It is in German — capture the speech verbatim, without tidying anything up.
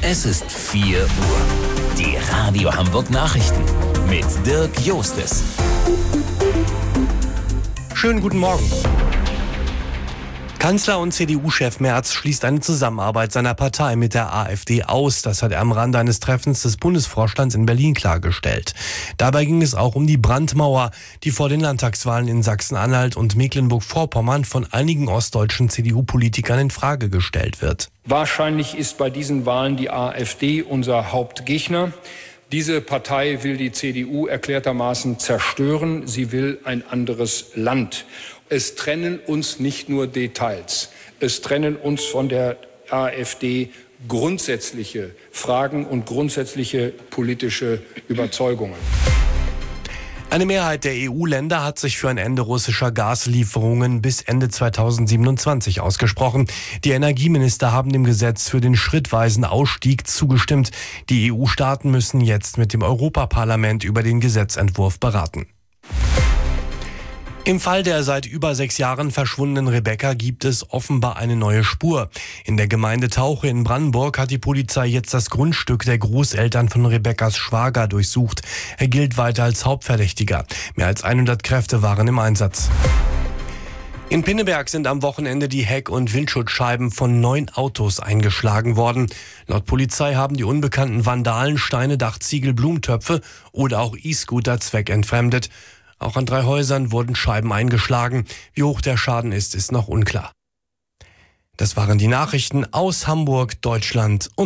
Es ist vier Uhr. Die Radio Hamburg Nachrichten mit Dirk Jostes. Schönen guten Morgen. Kanzler und C D U-Chef Merz schließt eine Zusammenarbeit seiner Partei mit der AfD aus. Das hat er am Rande eines Treffens des Bundesvorstands in Berlin klargestellt. Dabei ging es auch um die Brandmauer, die vor den Landtagswahlen in Sachsen-Anhalt und Mecklenburg-Vorpommern von einigen ostdeutschen C D U-Politikern in Frage gestellt wird. Wahrscheinlich ist bei diesen Wahlen die AfD unser Hauptgegner. Diese Partei will die C D U erklärtermaßen zerstören. Sie will ein anderes Land. Es trennen uns nicht nur Details. Es trennen uns von der AfD grundsätzliche Fragen und grundsätzliche politische Überzeugungen. Eine Mehrheit der E U-Länder hat sich für ein Ende russischer Gaslieferungen bis Ende zweitausendsiebenundzwanzig ausgesprochen. Die Energieminister haben dem Gesetz für den schrittweisen Ausstieg zugestimmt. Die E U-Staaten müssen jetzt mit dem Europaparlament über den Gesetzentwurf beraten. Im Fall der seit über sechs Jahren verschwundenen Rebecca gibt es offenbar eine neue Spur. In der Gemeinde Tauche in Brandenburg hat die Polizei jetzt das Grundstück der Großeltern von Rebeccas Schwager durchsucht. Er gilt weiter als Hauptverdächtiger. Mehr als hundert Kräfte waren im Einsatz. In Pinneberg sind am Wochenende die Heck- und Windschutzscheiben von neun Autos eingeschlagen worden. Laut Polizei haben die unbekannten Vandalen Steine, Dachziegel, Blumentöpfe oder auch E-Scooter zweckentfremdet. Auch an drei Häusern wurden Scheiben eingeschlagen. Wie hoch der Schaden ist, ist noch unklar. Das waren die Nachrichten aus Hamburg, Deutschland und